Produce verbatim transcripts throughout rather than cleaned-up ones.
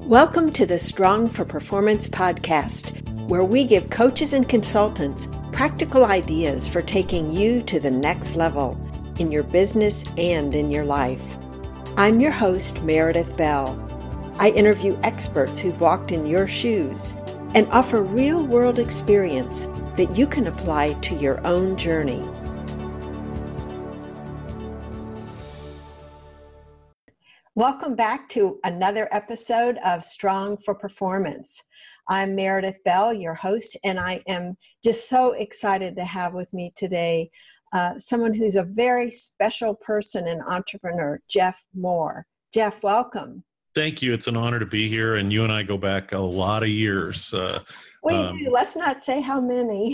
Welcome to the Strong for Performance podcast, where we give coaches and consultants practical ideas for taking you to the next level in your business and in your life. I'm your host, Meredith Bell. I interview experts who've walked in your shoes and offer real-world experience that you can apply to your own journey. Welcome back to another episode of Strong for Performance. I'm Meredith Bell, your host, and I am just so excited to have with me today uh, someone who's a very special person and entrepreneur, Jeff Moore. Jeff, welcome. Thank you. It's an honor to be here, and you and I go back a lot of years. Uh, we um, do. Let's not say how many.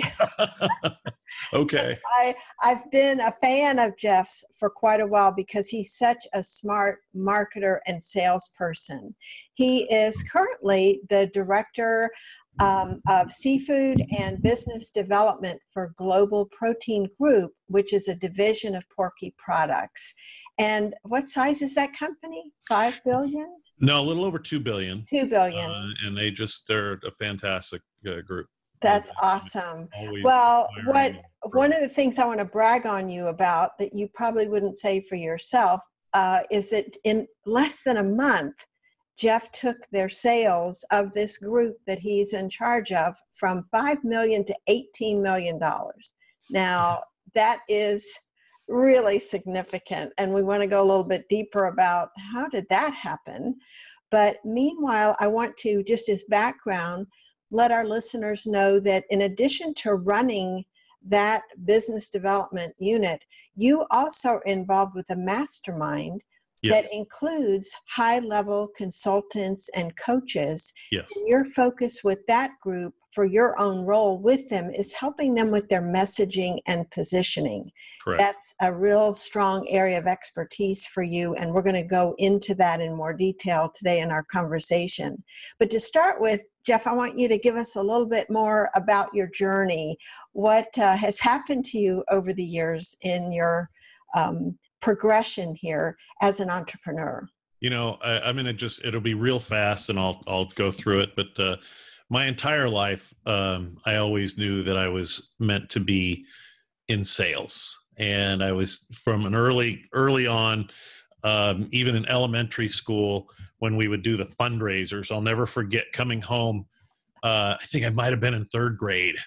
Okay. I, I've been a fan of Jeff's for quite a while because he's such a smart marketer and salesperson. He is currently the director um, of seafood and business development for Global Protein Group, which is a division of Porky Products. And what size is that company? Five billion? No, a little over two billion. Two billion. Uh, and they just, they're a fantastic uh, group. That's awesome. Well, what one of the things I want to brag on you about that you probably wouldn't say for yourself uh, is that in less than a month, Jeff took their sales of this group that he's in charge of from five million dollars to eighteen million dollars. Now, that is really significant, and we want to go a little bit deeper about how did that happen. But meanwhile, I want to, just as background, let our listeners know that in addition to running that business development unit, you also are involved with a mastermind Yes. that includes high-level consultants and coaches. Yes. And your focus with that group for your own role with them is helping them with their messaging and positioning. Correct. That's a real strong area of expertise for you, and we're going to go into that in more detail today in our conversation. But to start with, Jeff, I want you to give us a little bit more about your journey. What uh, has happened to you over the years in your um, progression here as an entrepreneur? You know, I, I'm going to just, it'll be real fast and I'll, I'll go through it. But uh, my entire life, um, I always knew that I was meant to be in sales. And I was from an early, early on, um, even in elementary school, when we would do the fundraisers, I'll never forget coming home. Uh, I think I might've been in third grade.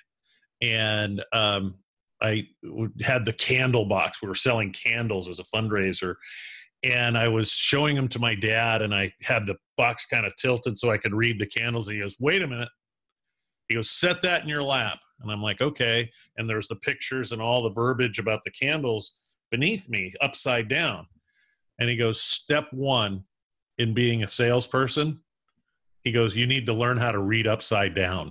And um, I had the candle box. We were selling candles as a fundraiser. And I was showing them to my dad, and I had the box kind of tilted so I could read the candles. And he goes, wait a minute. He goes, set that in your lap. And I'm like, okay. And there's the pictures and all the verbiage about the candles beneath me, upside down. And he goes, step one in being a salesperson, he goes, you need to learn how to read upside down.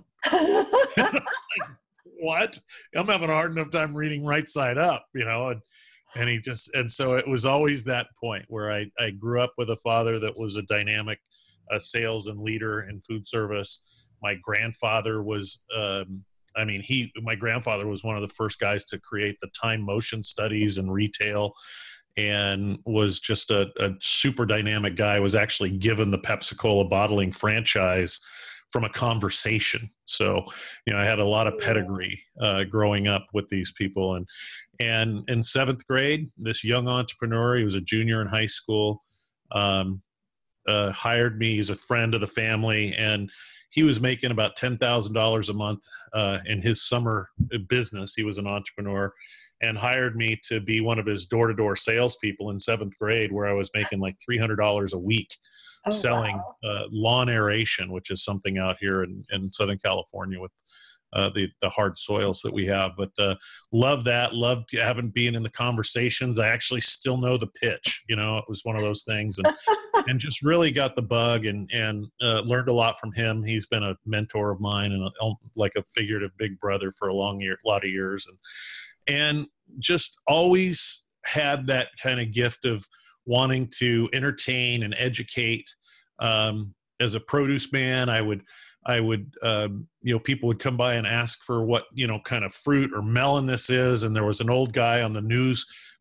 What? I'm having a hard enough time reading right side up, you know, and, and he just, and so it was always that point where I, I grew up with a father that was a dynamic uh, sales and leader in food service. My grandfather was, um, I mean, he, my grandfather was one of the first guys to create the time motion studies in retail, and was just a, a super dynamic guy, was actually given the Pepsi-Cola bottling franchise from a conversation. So, you know, I had a lot of pedigree uh, growing up with these people. And, and in seventh grade, this young entrepreneur, he was a junior in high school, um, uh, hired me. He's a friend of the family, and he was making about ten thousand dollars a month uh, in his summer business. He was an entrepreneur, and hired me to be one of his door-to-door salespeople in seventh grade, where I was making like three hundred dollars a week. Oh, selling wow. uh, lawn aeration, which is something out here in, in Southern California with uh, the, the hard soils that we have. But uh, love that. Loved having been in the conversations. I actually still know the pitch. You know, it was one of those things, and and just really got the bug, and and uh, learned a lot from him. He's been a mentor of mine, and a, like a figurative big brother for a long year, lot of years, and and just always had that kind of gift of wanting to entertain and educate. Um, as a produce man, I would, I would, um, you know, people would come by and ask for what, you know, kind of fruit or melon this is. And there was an old guy on the news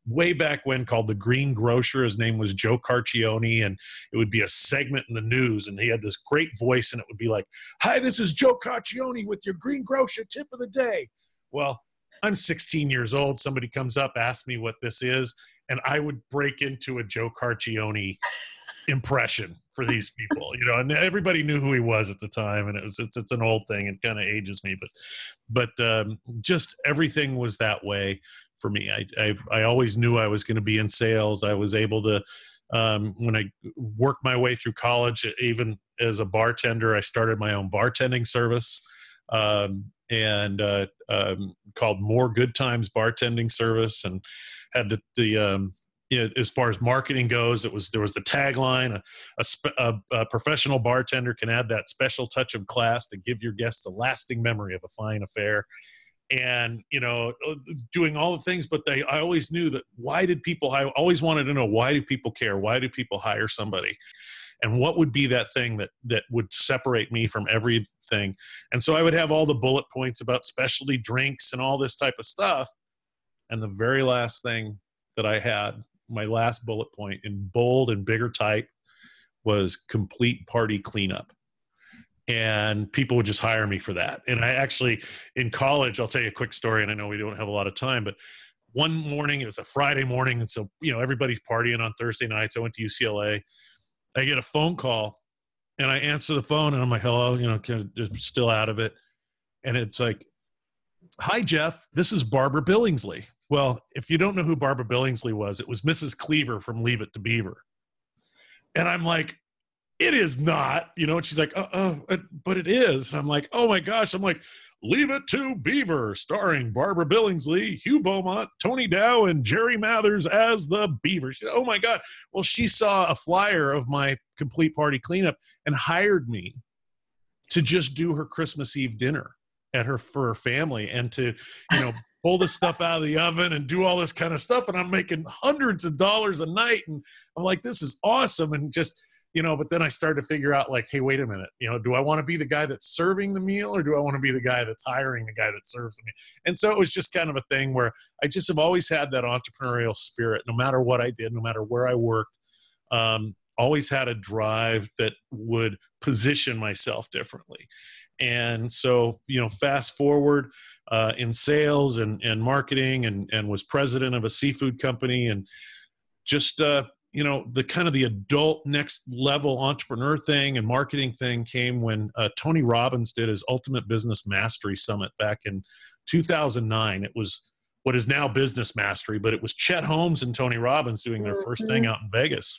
way back when called The Green Grocer. His name was Joe Carcione, and it would be a segment in the news, and he had this great voice, and it would be like, "Hi, this is Joe Carcione with your Green Grocer tip of the day." Well, I'm sixteen years old. Somebody comes up, asks me what this is, and I would break into a Joe Carcione impression for these people, you know, and everybody knew who he was at the time, and it was it's it's an old thing. It kind of ages me, but but um, just everything was that way for me. I I, I always knew I was going to be in sales. I was able to um, when I worked my way through college, even as a bartender, I started my own bartending service. Um, and uh, um, called More Good Times Bartending Service, and had the, the um, it, as far as marketing goes, it was there was the tagline: a, a, spe- a, a professional bartender can add that special touch of class to give your guests a lasting memory of a fine affair. And you know, doing all the things, but they I always knew that why did people? I always wanted to know, why do people care? Why do people hire somebody? And what would be that thing that that would separate me from everything? And so I would have all the bullet points about specialty drinks and all this type of stuff. And the very last thing that I had, my last bullet point in bold and bigger type, was complete party cleanup. And people would just hire me for that. And I actually, in college, I'll tell you a quick story, and I know we don't have a lot of time, but one morning, it was a Friday morning, and so, you know, everybody's partying on Thursday nights. I went to U C L A. I get a phone call, and I answer the phone, and I'm like, hello, you know, kind of still out of it. And it's like, "Hi, Jeff, this is Barbara Billingsley." Well, if you don't know who Barbara Billingsley was, it was Missus Cleaver from Leave It to Beaver. And I'm like, "It is not," you know, and she's like, uh, uh, but it is. And I'm like, oh my gosh. I'm like, "Leave It to Beaver, starring Barbara Billingsley, Hugh Beaumont, Tony Dow, and Jerry Mathers as the Beaver." She said, oh my God. Well, she saw a flyer of my complete party cleanup and hired me to just do her Christmas Eve dinner at her for her family, and to, you know, pull the stuff out of the oven and do all this kind of stuff. And I'm making hundreds of dollars a night. And I'm like, this is awesome. And just, you know, but then I started to figure out, like, hey, wait a minute, you know, do I want to be the guy that's serving the meal, or do I want to be the guy that's hiring the guy that serves the meal? And so it was just kind of a thing where I just have always had that entrepreneurial spirit, no matter what I did, no matter where I worked, um, always had a drive that would position myself differently. And so, you know, fast forward uh, in sales and, and marketing, and, and was president of a seafood company, and just, uh, you know, the kind of the adult next level entrepreneur thing and marketing thing came when uh, Tony Robbins did his Ultimate Business Mastery Summit back in two thousand nine. It was what is now Business Mastery, but it was Chet Holmes and Tony Robbins doing their first thing out in Vegas.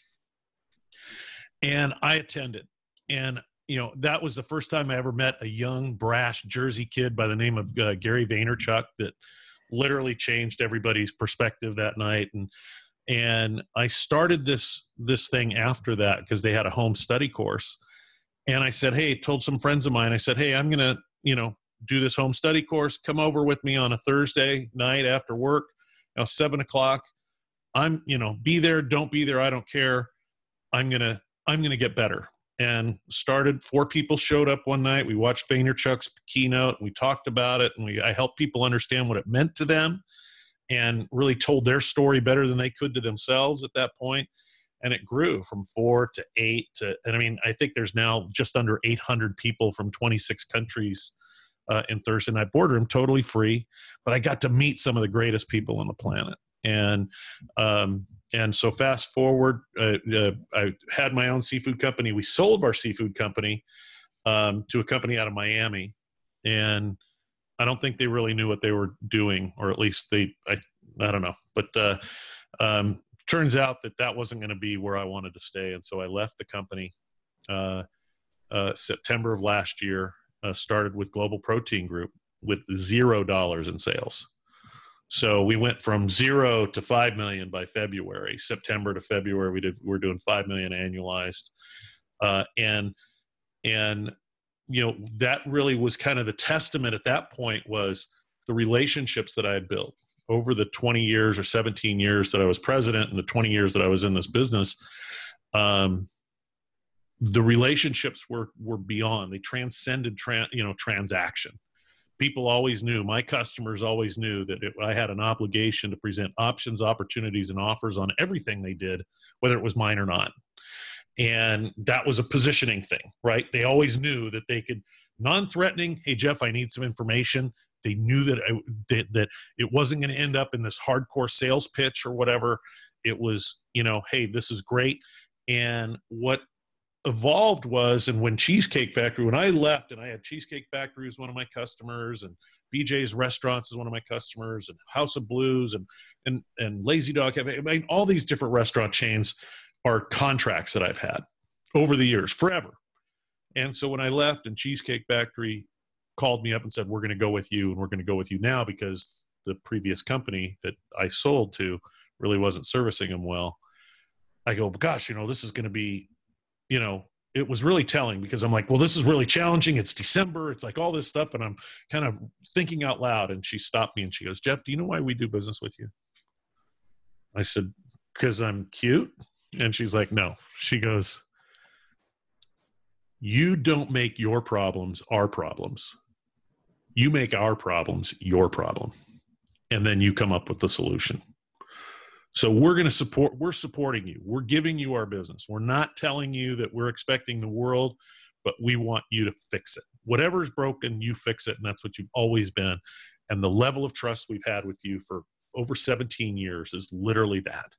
And I attended, and, you know, that was the first time I ever met a young, brash Jersey kid by the name of uh, Gary Vaynerchuk that literally changed everybody's perspective that night. And And I started this this thing after that because they had a home study course. And I said, hey, told some friends of mine, I said, hey, I'm going to, you know, do this home study course. Come over with me on a Thursday night after work, you know, seven o'clock. I'm, you know, be there, don't be there, I don't care. I'm going to, I'm going to get better. And started, four people showed up one night. We watched Vaynerchuk's keynote, and we talked about it, and we, I helped people understand what it meant to them, and really told their story better than they could to themselves at that point. And it grew from four to eight to, and I mean, I think there's now just under eight hundred people from twenty-six countries uh, in Thursday Night Boardroom, totally free. But I got to meet some of the greatest people on the planet. And, um, and so fast forward, uh, uh, I had my own seafood company. We sold our seafood company um, to a company out of Miami. And I don't think they really knew what they were doing, or at least they, I, I don't know. But uh, um, turns out that that wasn't going to be where I wanted to stay. And so I left the company uh, uh, September of last year, uh, started with Global Protein Group with zero dollars in sales. So we went from zero to five million by February. September to February, we did, we're doing five million annualized. Uh, and, and, you know, that really was kind of the testament at that point, was the relationships that I had built over the twenty years or seventeen years that I was president, and the twenty years that I was in this business. Um, the relationships were, were beyond, they transcended, tran, you know, transaction. people always knew, my customers always knew that it, I had an obligation to present options, opportunities, and offers on everything they did, whether it was mine or not. And that was a positioning thing, right? They always knew that they could, non-threatening, hey, Jeff, I need some information. They knew that, I, that, that it wasn't going to end up in this hardcore sales pitch or whatever. It was, you know, hey, this is great. And what evolved was, and when Cheesecake Factory, when I left, and I had Cheesecake Factory as one of my customers, and B J's Restaurants is one of my customers, and House of Blues, and and and Lazy Dog Cafe, I mean, all these different restaurant chains are contracts that I've had over the years, forever. And so when I left, and Cheesecake Factory called me up and said, we're going to go with you, and we're going to go with you now because the previous company that I sold to really wasn't servicing them well. I go, gosh, you know, this is going to be, you know, it was really telling, because I'm like, well, this is really challenging. It's December. It's like all this stuff. And I'm kind of thinking out loud. And she stopped me and she goes, Jeff, do you know why we do business with you? I said, because I'm cute. And she's like, no. She goes, you don't make your problems our problems. You make our problems your problem. And then you come up with the solution. So we're going to support, we're supporting you. We're giving you our business. We're not telling you that we're expecting the world, but we want you to fix it. Whatever is broken, you fix it. And that's what you've always been. And the level of trust we've had with you for over seventeen years is literally that.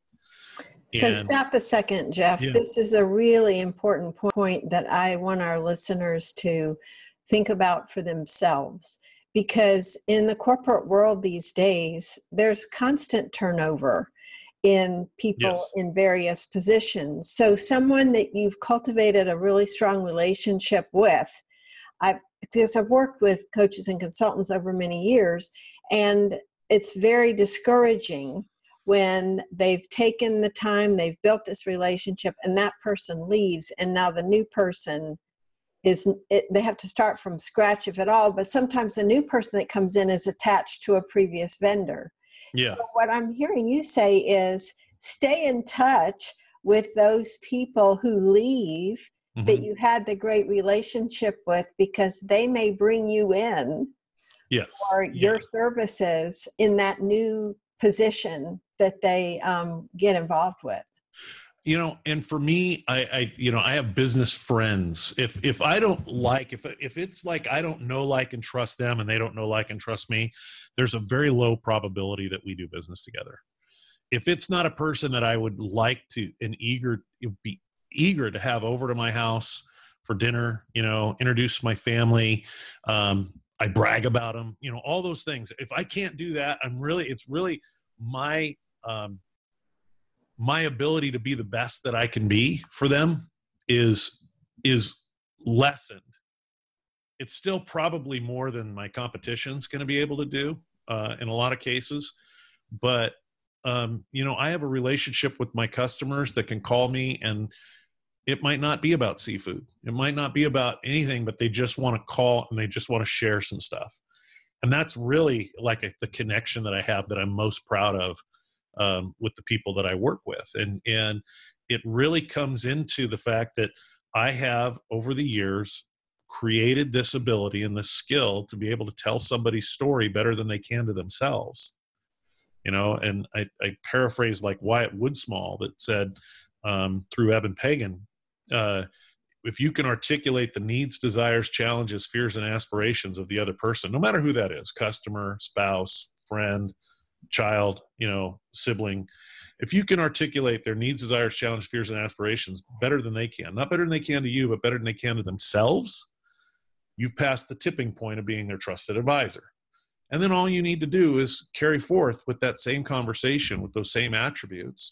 So and, stop a second, Jeff. Yeah. This is a really important point that I want our listeners to think about for themselves. Because in the corporate world these days, there's constant turnover in people Yes. in various positions. So someone that you've cultivated a really strong relationship with, I've because I've worked with coaches and consultants over many years, and it's very discouraging when they've taken the time, they've built this relationship, and that person leaves, and now the new person is, it, they have to start from scratch, if at all, but sometimes the new person that comes in is attached to a previous vendor. Yeah. So what I'm hearing you say is stay in touch with those people who leave mm-hmm. that you had the great relationship with, because they may bring you in yes. for yeah. your services in that new position that they um, get involved with. You know, and for me, I, I, you know, I have business friends. If if I don't like, if if it's like I don't know, like, and trust them, and they don't know, like, and trust me, there's a very low probability that we do business together. If it's not a person that I would like to and eager be eager to have over to my house for dinner, you know, introduce my family, um, I brag about them, you know, all those things. If I can't do that, I'm really, it's really my. Um, my ability to be the best that I can be for them is, is lessened. It's still probably more than my competition's going to be able to do uh, in a lot of cases. But, um, you know, I have a relationship with my customers that can call me, and it might not be about seafood. It might not be about anything, but they just want to call and they just want to share some stuff. And that's really like a, the connection that I have that I'm most proud of. Um, with the people that I work with. And, and it really comes into the fact that I have, over the years, created this ability and this skill to be able to tell somebody's story better than they can to themselves. You know, and I, I paraphrase like Wyatt Woodsmall that said um, through Eben Pagan, uh, if you can articulate the needs, desires, challenges, fears, and aspirations of the other person, no matter who that is, customer, spouse, friend, child, you know, sibling, if you can articulate their needs, desires, challenges, fears, and aspirations better than they can, not better than they can to you, but better than they can to themselves, you pass the tipping point of being their trusted advisor. And then all you need to do is carry forth with that same conversation, with those same attributes,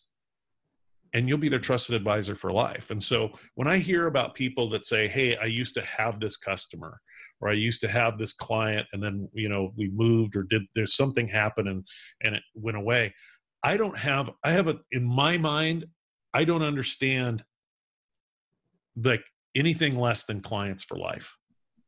and you'll be their trusted advisor for life. And so when I hear about people that say, hey, I used to have this customer, or I used to have this client, and then, you know, we moved or did, there's something happened and, and it went away. I don't have, I have a, in my mind, I don't understand like anything less than clients for life.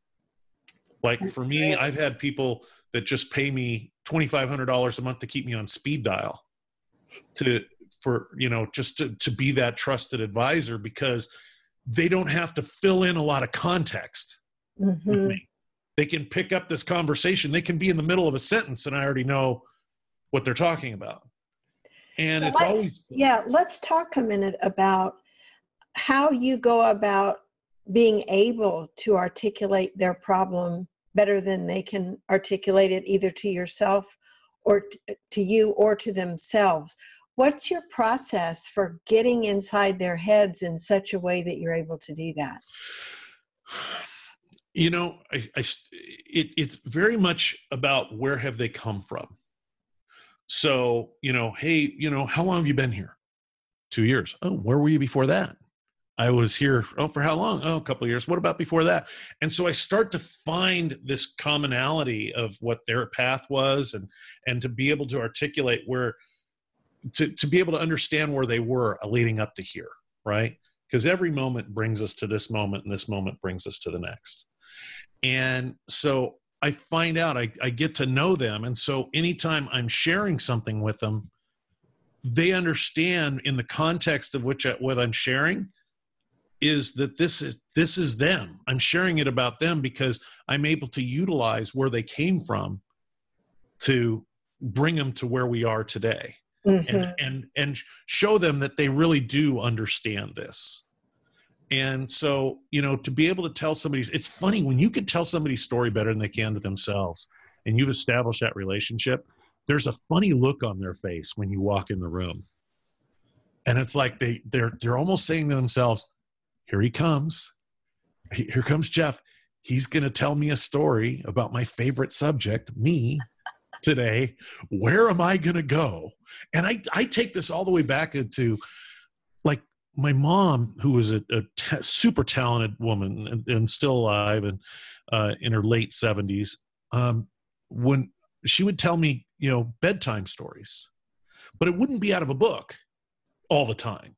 Like That's for me, great. I've had people that just pay me twenty-five hundred dollars a month to keep me on speed dial to, for, you know, just to, to be that trusted advisor, because they don't have to fill in a lot of context. Mm-hmm. With me. They can pick up this conversation. They can be in the middle of a sentence and I already know what they're talking about. And so it's always. Yeah, let's talk a minute about how you go about being able to articulate their problem better than they can articulate it either to yourself or t- to you or to themselves. What's your process for getting inside their heads in such a way that you're able to do that? You know, I, I, it, it's very much about where have they come from. So, you know, hey, you know, how long have you been here? Two years. Oh, where were you before that? I was here. Oh, for how long? Oh, a couple of years. What about before that? And so I start to find this commonality of what their path was, and and to be able to articulate where, to, to be able to understand where they were leading up to here, right? Because every moment brings us to this moment, and this moment brings us to the next. And so I find out, I, I get to know them. And so anytime I'm sharing something with them, they understand in the context of which I, what I'm sharing is that this is this is them. I'm sharing it about them because I'm able to utilize where they came from to bring them to where we are today. Mm-hmm. and and and show them that they really do understand this. And so, you know, to be able to tell somebody's, it's funny when you can tell somebody's story better than they can to themselves and you've established that relationship, there's a funny look on their face when you walk in the room. And it's like they they're they're almost saying to themselves, here he comes. Here comes Jeff. He's going to tell me a story about my favorite subject, me, today. Where am I going to go? And I, I take this all the way back into, like, my mom, who was a, a t- super talented woman and, and still alive and uh, in her late seventies, um, when she would tell me, you know, bedtime stories, but it wouldn't be out of a book all the time.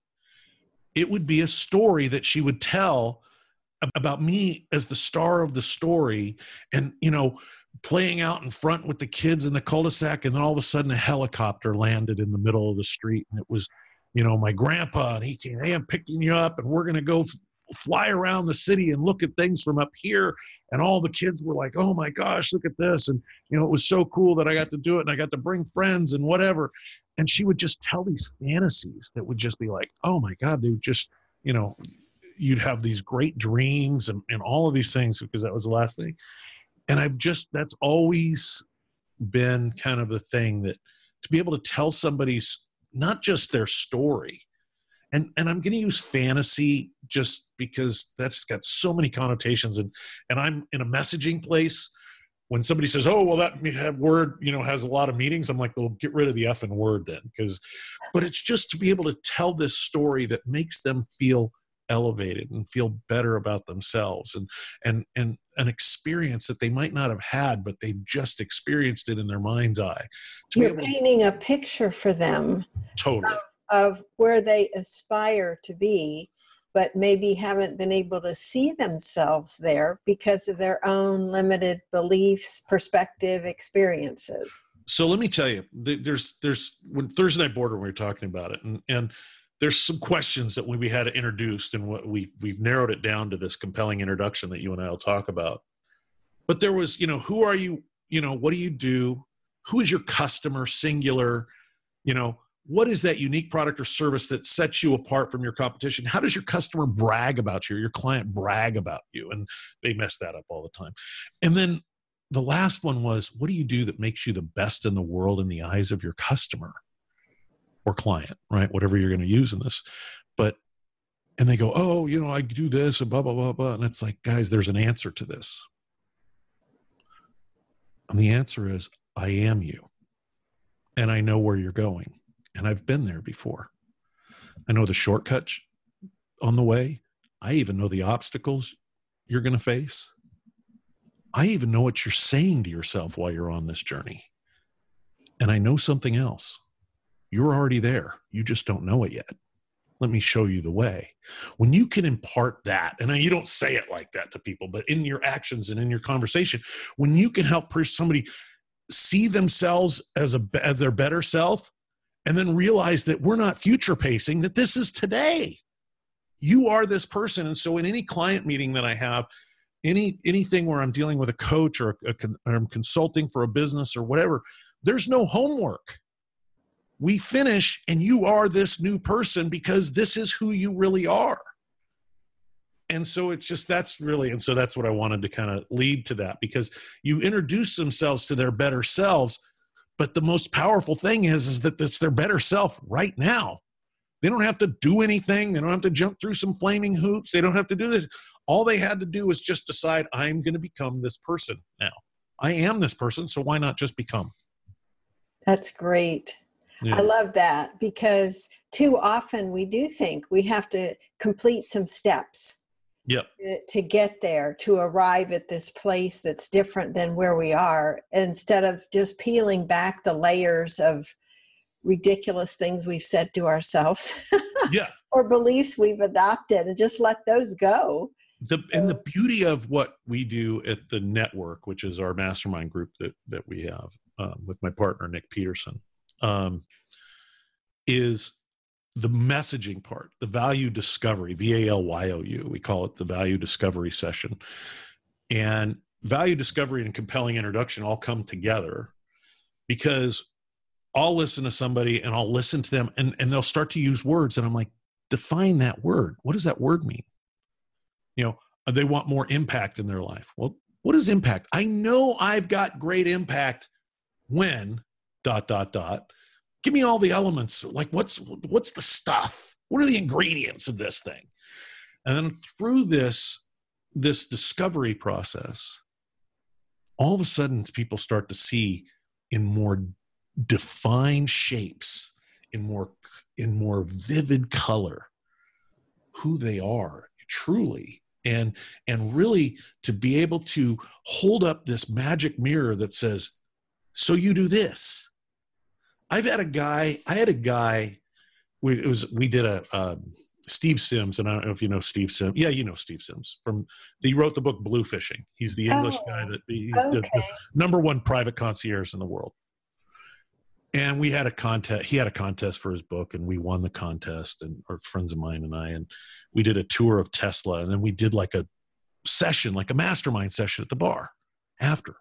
It would be a story that she would tell about me as the star of the story, and, you know, playing out in front with the kids in the cul-de-sac. And then all of a sudden a helicopter landed in the middle of the street. And it was, you know, my grandpa, and he came, hey, I'm picking you up and we're going to go f- fly around the city and look at things from up here. And all the kids were like, oh my gosh, look at this. And, you know, it was so cool that I got to do it and I got to bring friends and whatever. And she would just tell these fantasies that would just be like, oh my God, they would just, you know, you'd have these great dreams and, and all of these things, because that was the last thing. And I've just, that's always been kind of the thing, that to be able to tell somebody's, not just their story. And, and I'm going to use fantasy just because that's got so many connotations. And, and I'm in a messaging place. When somebody says, oh, well, that word, you know, has a lot of meanings, I'm like, well, get rid of the effing word then. Because, but it's just to be able to tell this story that makes them feel elevated and feel better about themselves, and, and, and an experience that they might not have had, but they just experienced it in their mind's eye. To You're painting a picture for them. Totally. Of, of where they aspire to be, but maybe haven't been able to see themselves there because of their own limited beliefs, perspective, experiences. So let me tell you, there's, there's, when Thursday Night Boardroom, we were talking about it, and, and there's some questions that we had introduced, and what we, we've narrowed it down to this compelling introduction that you and I will talk about. But there was, you know, who are you, you know, what do you do? Who is your customer, singular? You know, what is that unique product or service that sets you apart from your competition? How does your customer brag about you, or your client brag about you? And they mess that up all the time. And then the last one was, what do you do that makes you the best in the world in the eyes of your customer or client, right? Whatever you're going to use in this. But, and they go, oh, you know, I do this and blah, blah, blah, blah. And it's like, guys, there's an answer to this. And the answer is, I am you. And I know where you're going. And I've been there before. I know the shortcuts on the way. I even know the obstacles you're going to face. I even know what you're saying to yourself while you're on this journey. And I know something else. You're already there. You just don't know it yet. Let me show you the way. When you can impart that, and you don't say it like that to people, but in your actions and in your conversation, when you can help somebody see themselves as a as their better self, and then realize that we're not future pacing, that this is today. You are this person. And so in any client meeting that I have, any anything where I'm dealing with a coach or, a, or I'm consulting for a business or whatever, there's no homework. We finish and you are this new person because this is who you really are. And so it's just, that's really, and so that's what I wanted to kind of lead to that, because you introduce themselves to their better selves. But the most powerful thing is, is that it's their better self right now. They don't have to do anything. They don't have to jump through some flaming hoops. They don't have to do this. All they had to do was just decide, I'm going to become this person now. I am this person, so why not just become? That's great. Yeah. I love that, because too often we do think we have to complete some steps. Yep. To get there, to arrive at this place that's different than where we are, instead of just peeling back the layers of ridiculous things we've said to ourselves. Yeah. Or beliefs we've adopted, and just let those go. The, and the beauty of what we do at the network, which is our mastermind group that, that we have um, with my partner, Nick Peterson, um, is the messaging part, the value discovery, V A L Y O U. We call it the value discovery session. And value discovery and compelling introduction all come together, because I'll listen to somebody and I'll listen to them and, and they'll start to use words. And I'm like, define that word. What does that word mean? You know, they want more impact in their life. Well, what is impact? I know I've got great impact when dot, dot, dot. Give me all the elements. Like what's, what's the stuff? What are the ingredients of this thing? And then through this, this discovery process, all of a sudden people start to see in more defined shapes, in more, in more vivid color, who they are truly. And, and really to be able to hold up this magic mirror that says, so you do this. I've had a guy, I had a guy, we, it was, we did a, um, Steve Sims, and I don't know if you know Steve Sims. Yeah, you know Steve Sims. From he wrote the book Blue Fishing. He's the English oh, guy that he's okay. the, the number one private concierge in the world. And we had a contest. He had a contest for his book, and we won the contest. And our friends of mine and I, and we did a tour of Tesla, and then we did like a session, like a mastermind session at the bar after.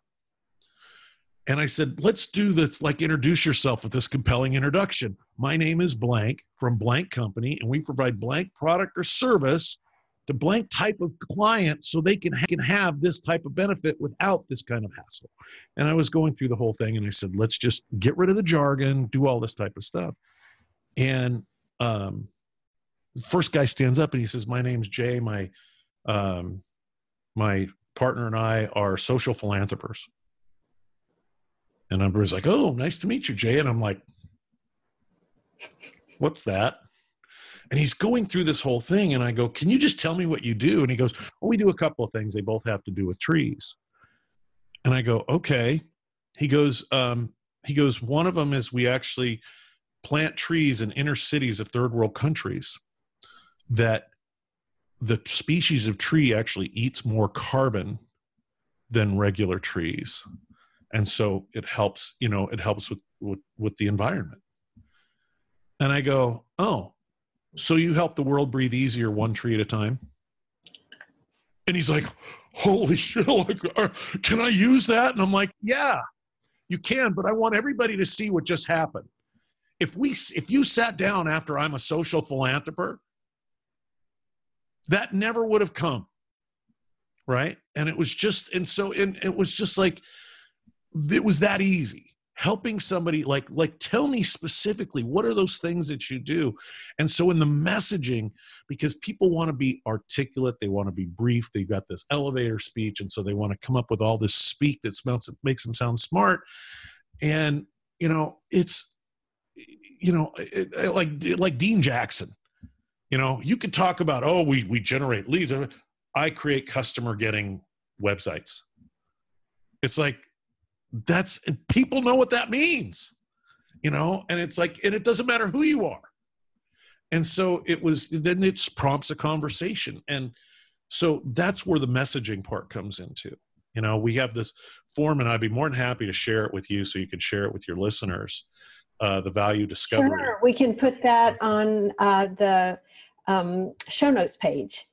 And I said, let's do this, like introduce yourself with this compelling introduction. My name is blank from blank company, and we provide blank product or service to blank type of client so they can, can have this type of benefit without this kind of hassle. And I was going through the whole thing, and I said, let's just get rid of the jargon, do all this type of stuff. And um, the first guy stands up and he says, my name's Jay. My, um, my partner and I are social philanthropers. And everybody's like, oh, nice to meet you, Jay. And I'm like, what's that? And he's going through this whole thing. And I go, can you just tell me what you do? And he goes, well, we do a couple of things. They both have to do with trees. And I go, okay. He goes, um, he goes, one of them is we actually plant trees in inner cities of third world countries that the species of tree actually eats more carbon than regular trees. And so it helps, you know, it helps with, with, with the environment. And I go, oh, so you help the world breathe easier one tree at a time? And he's like, holy shit, like, can I use that? And I'm like, yeah, you can, but I want everybody to see what just happened. If we, if you sat down after I'm a social philanthropist, that never would have come. Right. And it was just, and so, and it was just like, it was that easy. Helping somebody, like, like, tell me specifically, what are those things that you do? And so in the messaging, because people want to be articulate, they want to be brief, they've got this elevator speech, and so they want to come up with all this speak that smells, that makes them sound smart. And, you know, it's, you know, it, it, like, like Dean Jackson, you know, you could talk about, oh, we, we generate leads. I create customer getting websites. It's like, that's, people know what that means, you know, and it's like, and it doesn't matter who you are. And so it was, then it prompts a conversation. And so that's where the messaging part comes into, you know, we have this form, and I'd be more than happy to share it with you so you can share it with your listeners, uh, the value discovery. Sure. We can put that on uh, the um, show notes page.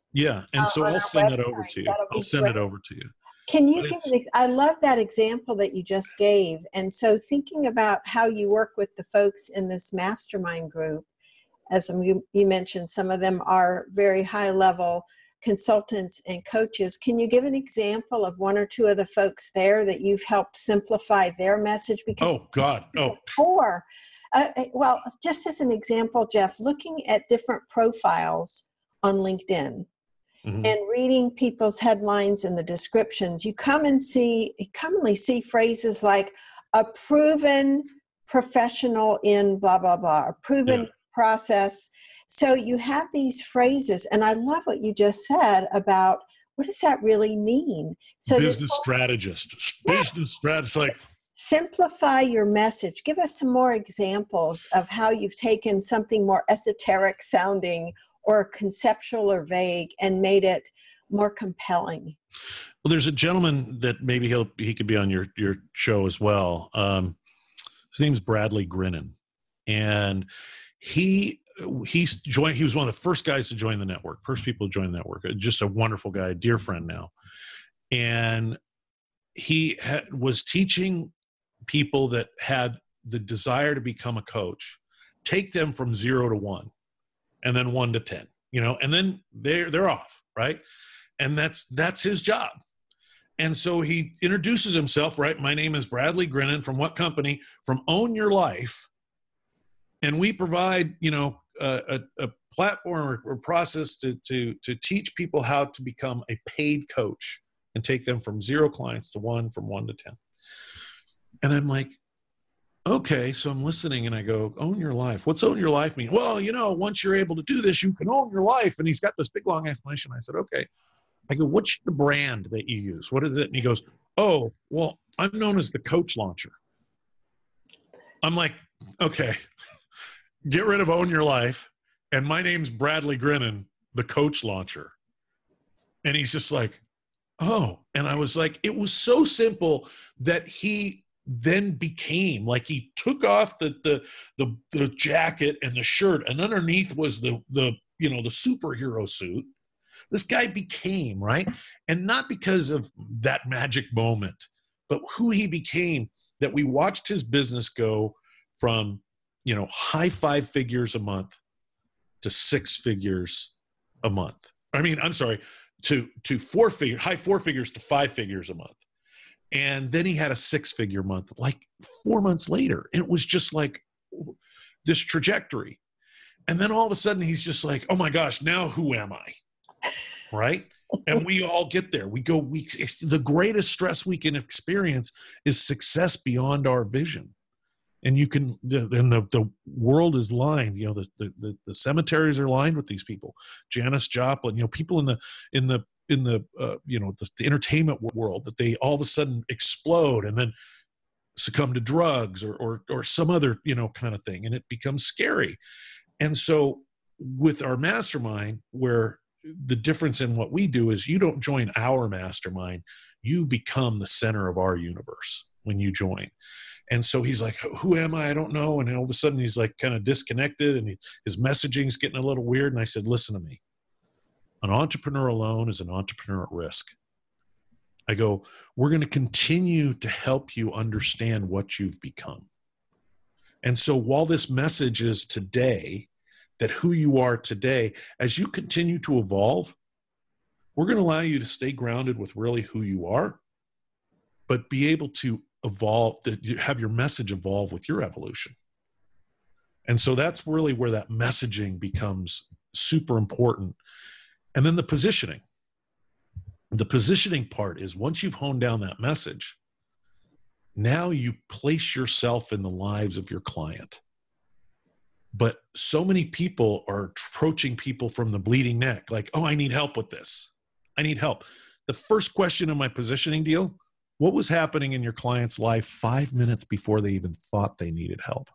Yeah. And uh, so on I'll our send that website. over to you. That'll I'll be send great. it over to you. Can you But give it's, an, ex- I love that example that you just gave. And so thinking about how you work with the folks in this mastermind group, as you, you mentioned, some of them are very high level consultants and coaches. Can you give an example of one or two of the folks there that you've helped simplify their message? Because oh God. Oh, four, uh, well, just as an example, Jeff, looking at different profiles on LinkedIn, mhm. and reading people's headlines and the descriptions, you come and see, you commonly see phrases like a proven professional in blah, blah, blah, a proven Yeah. process. So you have these phrases, and I love what you just said about what does that really mean? So business this, strategist, business strategist, like, simplify your message. Give us some more examples of how you've taken something more esoteric sounding or conceptual or vague and made it more compelling. well, there's a gentleman that maybe he'll, he could be on your, your show as well. Um, his name's Bradley Grinnan, and he, he's joined, he was one of the first guys to join the network, first people to join the network, just a wonderful guy, a dear friend now. And he ha- was teaching people that had the desire to become a coach, take them from zero to one, and then one to ten, you know, and then they're, they're off. Right. And that's, that's his job. And so he introduces himself, right? My name is Bradley Grinnan. From what company? From Own Your Life. And we provide, you know, a, a, a platform or, or process to, to, to teach people how to become a paid coach and take them from zero clients to one, from one to ten. And I'm like, okay, so I'm listening and I go, own your life. What's own your life mean? Well, you know, once you're able to do this, you can own your life. And he's got this big long explanation. I said, okay. I go, what's the brand that you use? What is it? And he goes, oh, well, I'm known as the coach launcher. I'm like, okay, get rid of own your life. And my name's Bradley Grinnan, the coach launcher. And he's just like, oh. And I was like, it was so simple that he then became like, he took off the, the, the, the jacket and the shirt, and underneath was the, the, you know, the superhero suit. This guy became, right? And not because of that magic moment, but who he became, that we watched his business go from, you know, high five figures a month to six figures a month. I mean, I'm sorry, to, to four figure, high four figures to five figures a month. And then he had a six figure month, like four months later. And it was just like this trajectory. And then all of a sudden he's just like, oh my gosh, now who am I? Right? And we all get there. We go, we, the greatest stress we can experience is success beyond our vision. And you can, and the, the world is lined, you know, the, the, the cemeteries are lined with these people. Janis Joplin, you know, people in the, in the, in the, uh, you know, the, the entertainment world, that they all of a sudden explode and then succumb to drugs or, or, or some other, you know, kind of thing. And it becomes scary. And so with our mastermind, where the difference in what we do is you don't join our mastermind, you become the center of our universe when you join. And so he's like, who am I? I don't know. And all of a sudden he's like kind of disconnected, and he, his messaging is getting a little weird. And I said, listen to me. An entrepreneur alone is an entrepreneur at risk. I go, we're going to continue to help you understand what you've become. And so while this message is today, that who you are today, as you continue to evolve, we're going to allow you to stay grounded with really who you are, but be able to evolve, that you have your message evolve with your evolution. And so that's really where that messaging becomes super important. And then the positioning. The positioning part is, once you've honed down that message, now you place yourself in the lives of your client. But so many people are approaching people from the bleeding neck, like, oh, I need help with this. I need help. The first question in my positioning deal, what was happening in your client's life five minutes before they even thought they needed help?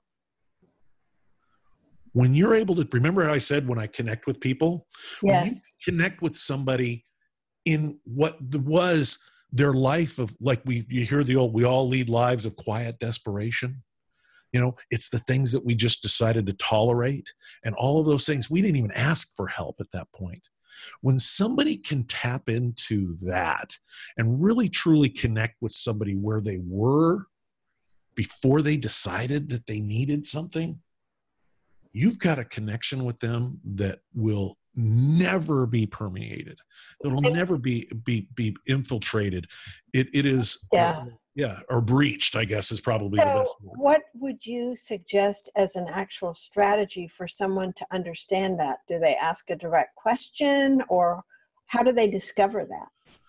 When you're able to, remember how I said when I connect with people? Yes. When you connect with somebody in what was their life of, like we, you hear the old, we all lead lives of quiet desperation. You know, it's the things that we just decided to tolerate, and all of those things. We didn't even ask for help at that point. When somebody can tap into that and really truly connect with somebody where they were before they decided that they needed something, you've got a connection with them that will never be permeated. It'll never be be be infiltrated. It it is Yeah. yeah, or breached, I guess is probably So the best word. what would you suggest as an actual strategy for someone to understand that? Do they ask a direct question, or how do they discover that?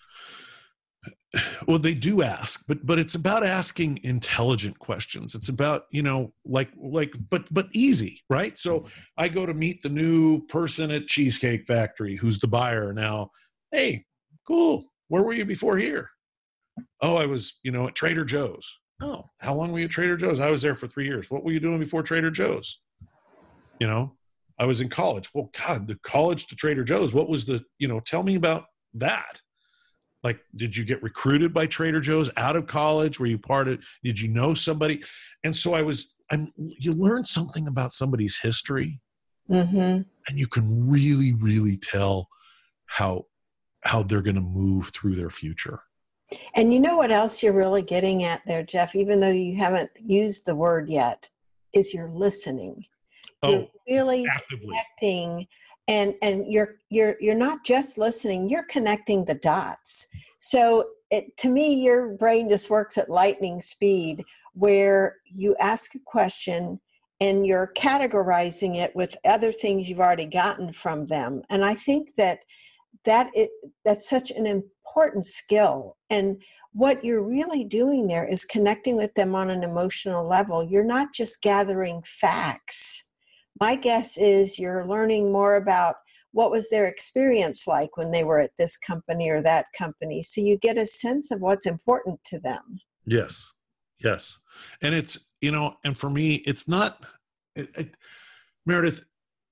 Well, they do ask, but but it's about asking intelligent questions. It's about, you know, like like but but easy, right? So I go to meet the new person at Cheesecake Factory who's the buyer now. Hey, cool. Where were you before here? Oh, I was, you know, at Trader Joe's. Oh, how long were you at Trader Joe's? I was there for three years. What were you doing before Trader Joe's? You know, I was in college. Well, God, the college to Trader Joe's. What was the, you know, tell me about that. Like, did you get recruited by Trader Joe's out of college? Were you part of, did you know somebody? And so I was, I'm, you learn something about somebody's history, Mm-hmm. and you can really, really tell how, how they're going to move through their future. And you know what else you're really getting at there, Jeff, even though you haven't used the word yet, is you're listening. You're Oh, really actively. connecting, and and you're you're you're not just listening, you're connecting the dots. So it, to me, your brain just works at lightning speed, where you ask a question and you're categorizing it with other things you've already gotten from them. And I think that that it that's such an important skill. And what you're really doing there is connecting with them on an emotional level. You're not just gathering facts. My guess is you're learning more about what was their experience like when they were at this company or that company. So you get a sense of what's important to them. Yes. Yes. And it's, you know, and for me, it's not, it, it, Meredith,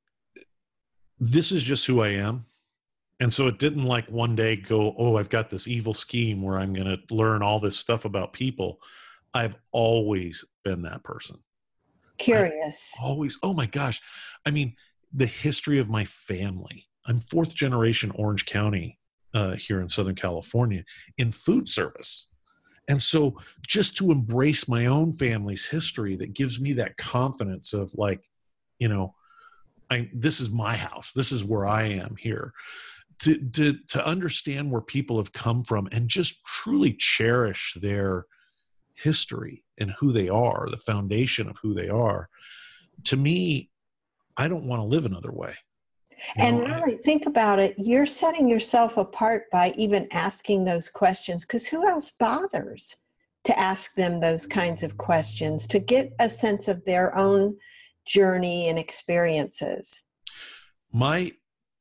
this is just who I am. And so it didn't like one day go, oh, I've got this evil scheme where I'm going to learn all this stuff about people. I've always been that person. Curious. I've always, oh my gosh. I mean, the history of my family. I'm fourth generation Orange County uh, here in Southern California in food service. And so just to embrace my own family's history, that gives me that confidence of like, you know, I, this is my house. This is where I am here. To, to, to understand where people have come from and just truly cherish their history and who they are, the foundation of who they are. To me, I don't want to live another way. You And know, really I, think about it. You're setting yourself apart by even asking those questions, because who else bothers to ask them those kinds of questions to get a sense of their own journey and experiences? my,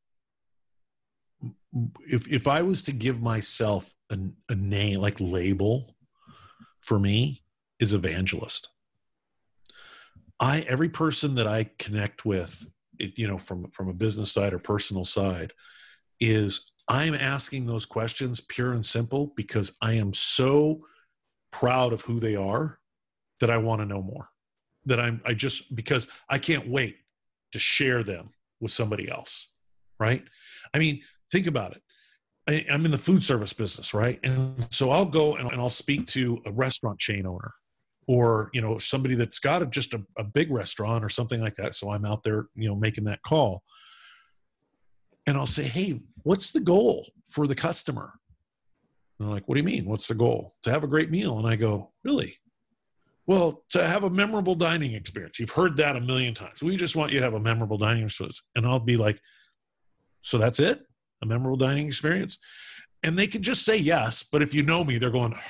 if, if I was to give myself a, a name, like label for me, is evangelist. I, every person that I connect with, it, you know, from, from a business side or personal side, is I'm asking those questions pure and simple because I am so proud of who they are that I want to know more. That I'm, I just, because I can't wait to share them with somebody else, right? I mean, think about it. I, I'm in the food service business, right? And so I'll go and, and I'll speak to a restaurant chain owner, or, you know, somebody that's got a, just a, a big restaurant or something like that. So I'm out there, you know, making that call. And I'll say, hey, what's the goal for the customer? And they're like, what do you mean? What's the goal? To have a great meal. And I go, really? Well, to have a memorable dining experience. You've heard that a million times. We just want you to have a memorable dining experience. And I'll be like, so that's it? A memorable dining experience? And they can just say yes. But if you know me, they're going,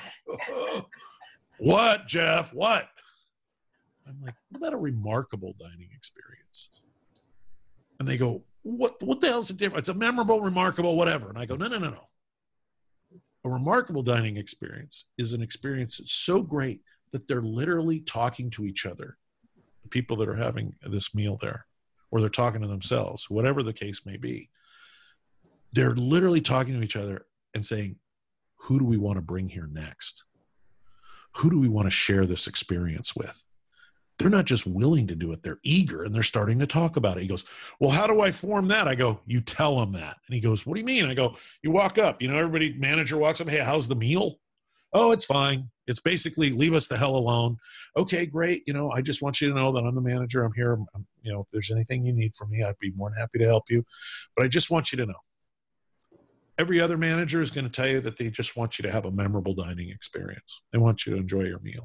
what, Jeff? What? I'm like, what about a remarkable dining experience? And they go, what, what the hell's the difference? It's a memorable, remarkable, whatever. And I go, no, no, no, no. A remarkable dining experience is an experience that's so great that they're literally talking to each other, the people that are having this meal there, or they're talking to themselves, whatever the case may be. They're literally talking to each other and saying, who do we want to bring here next? Who do we want to share this experience with? they're not just willing to do it, they're eager and they're starting to talk about it. He goes, well, how do I form that? I go, you tell them that. And he goes, what do you mean? I go, you walk up, you know, everybody, manager walks up, hey, how's the meal? Oh, it's fine. It's basically leave us the hell alone. Okay, great. You know, I just want you to know that I'm the manager. I'm here. I'm, you know, if there's anything you need from me, I'd be more than happy to help you. But I just want you to know. Every other manager is going to tell you that they just want you to have a memorable dining experience. They want you to enjoy your meal.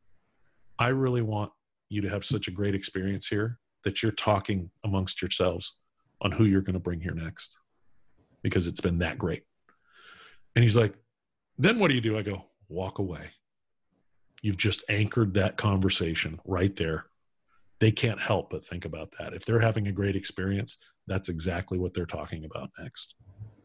I really want you to have such a great experience here that you're talking amongst yourselves on who you're going to bring here next, because it's been that great. And he's like, then what do you do? I go, walk away. You've just anchored that conversation right there. They can't help but think about that. If they're having a great experience, that's exactly what they're talking about next.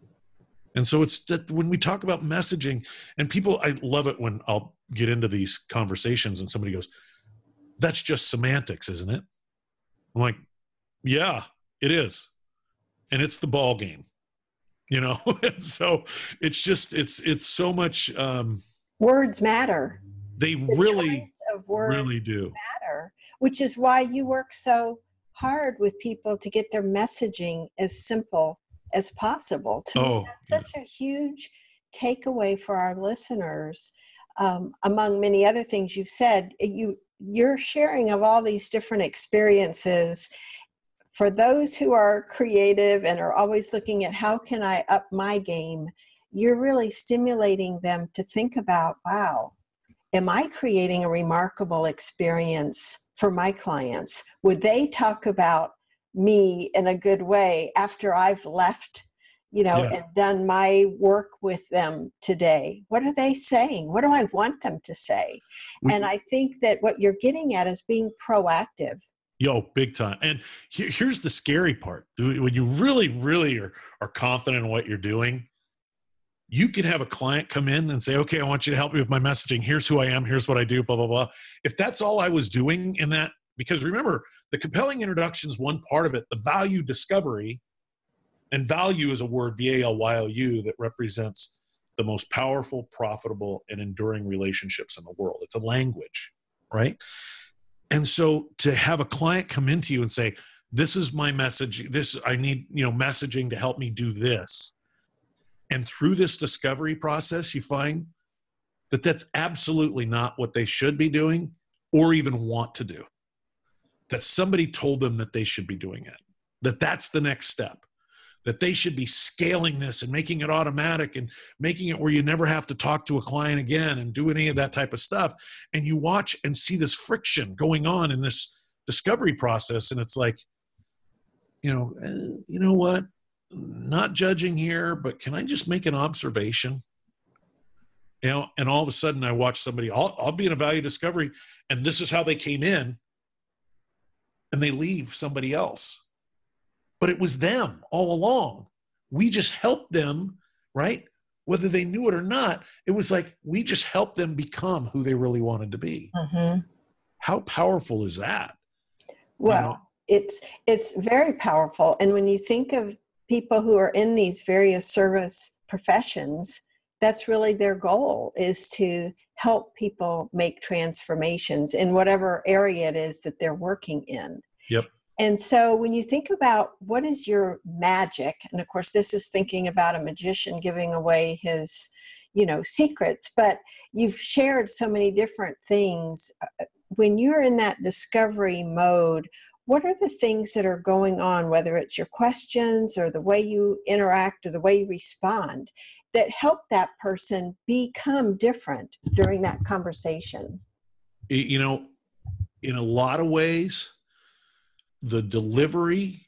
And so it's that when we talk about messaging, and people, I love it when I'll get into these conversations and somebody goes, that's just semantics, isn't it? I'm like, yeah, it is. And it's the ball game, you know? And so it's just, it's, it's so much. Um, words matter. They the really, choice of words really do matter, which is why you work so hard with people to get their messaging as simple as possible. To oh, me, that's such yeah. a huge takeaway for our listeners. Um, among many other things you've said, you, you're sharing of all these different experiences. For those who are creative and are always looking at how can I up my game, you're really stimulating them to think about, wow, am I creating a remarkable experience for my clients? Would they talk about me in a good way after I've left, you know, yeah. and done my work with them today? What are they saying? What do I want them to say? We, and I think that what you're getting at is being proactive. Yo, big time. And here, here's the scary part. When you really, really are, are confident in what you're doing, you can have a client come in and say, okay, I want you to help me with my messaging. Here's who I am. Here's what I do, blah, blah, blah. If that's all I was doing in that, because remember, the compelling introduction is one part of it. The value discovery, and value is a word, V A L Y O U, that represents the most powerful, profitable, and enduring relationships in the world. It's a language, right? And so to have a client come into you and say, this is my message, this, I need, you know, messaging to help me do this. And through this discovery process, you find that that's absolutely not what they should be doing or even want to do. That somebody told them that they should be doing it, that that's the next step, that they should be scaling this and making it automatic and making it where you never have to talk to a client again and do any of that type of stuff. And you watch and see this friction going on in this discovery process. And it's like, you know, eh, you know what? Not judging here, but can I just make an observation? You know, and all of a sudden I watch somebody, I'll, I'll be in a value discovery, and this is how they came in, and they leave somebody else. But it was them all along. We just helped them, right? Whether they knew it or not, it was like we just helped them become who they really wanted to be. Mm-hmm. How powerful is that? Well, you know? it's it's very powerful. And when you think of people who are in these various service professions, that's really their goal, is to help people make transformations in whatever area it is that they're working in. Yep. And so when you think about what is your magic, and of course this is thinking about a magician giving away his, you know, secrets, but you've shared so many different things. When you're in that discovery mode, what are the things that are going on, whether it's your questions or the way you interact or the way you respond, that help that person become different during that conversation? You know, in a lot of ways, the delivery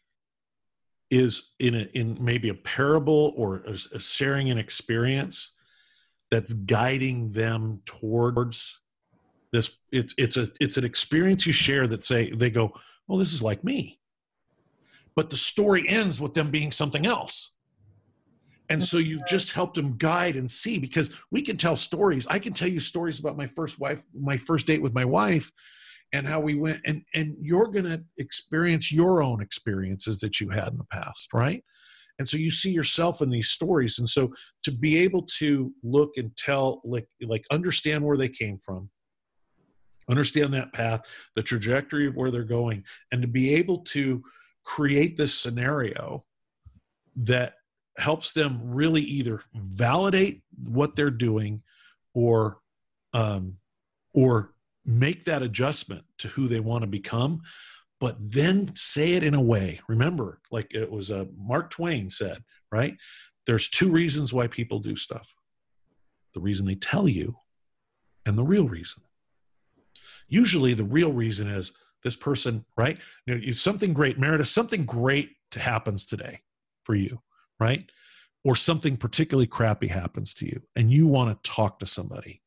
is in a, in maybe a parable or a, a sharing an experience that's guiding them towards this. It's it's a it's an experience you share that say they go, well, this is like me. But the story ends with them being something else. And so you've just helped them guide and see, because we can tell stories. I can tell you stories about my first wife, my first date with my wife, and how we went, and, and you're going to experience your own experiences that you had in the past, right? And so you see yourself in these stories. And so to be able to look and tell, like, like understand where they came from, understand that path, the trajectory of where they're going, and to be able to create this scenario that helps them really either validate what they're doing or um, or make that adjustment to who they want to become, but then say it in a way. Remember, like it was uh, Mark Twain said, right? There's two reasons why people do stuff. The reason they tell you and the real reason. Usually the real reason is this person, right? You know, it's something great, Meredith, something great happens today for you, right? Or something particularly crappy happens to you and you want to talk to somebody.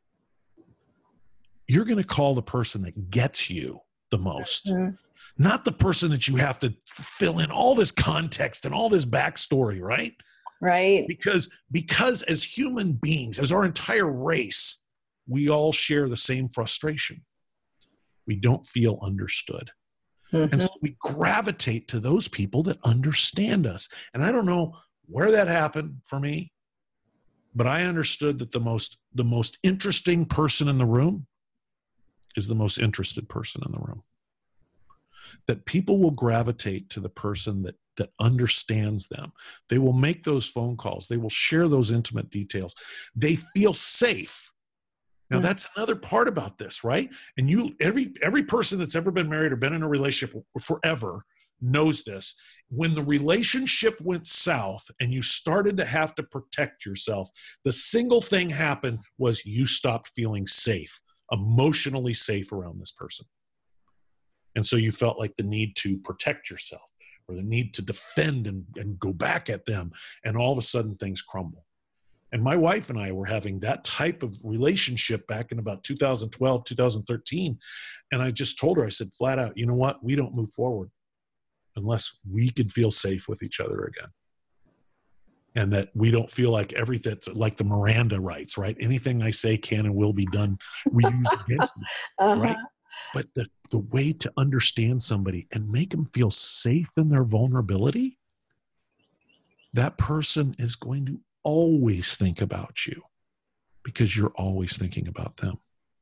You're going to call the person that gets you the most, mm-hmm. not the person that you have to fill in all this context and all this backstory, right? Right. Because, because as human beings, as our entire race, we all share the same frustration. We don't feel understood. Mm-hmm. And so we gravitate to those people that understand us. And I don't know where that happened for me, but I understood that the most, the most interesting person in the room is the most interested person in the room. That people will gravitate to the person that that understands them. They will make those phone calls. They will share those intimate details. They feel safe. Now mm-hmm. that's another part about this, right? And you, every every person that's ever been married or been in a relationship forever knows this. When the relationship went south and you started to have to protect yourself, the single thing happened was you stopped feeling safe, emotionally safe around this person. And so you felt like the need to protect yourself or the need to defend and, and go back at them. And all of a sudden things crumble. And my wife and I were having that type of relationship back in about two thousand twelve, two thousand thirteen. And I just told her, I said, flat out, you know what? We don't move forward unless we can feel safe with each other again. And that we don't feel like everything, like the Miranda rights, right? Anything I say can and will be done, we use against me, uh-huh. right? But the, the way to understand somebody and make them feel safe in their vulnerability, that person is going to always think about you because you're always thinking about them.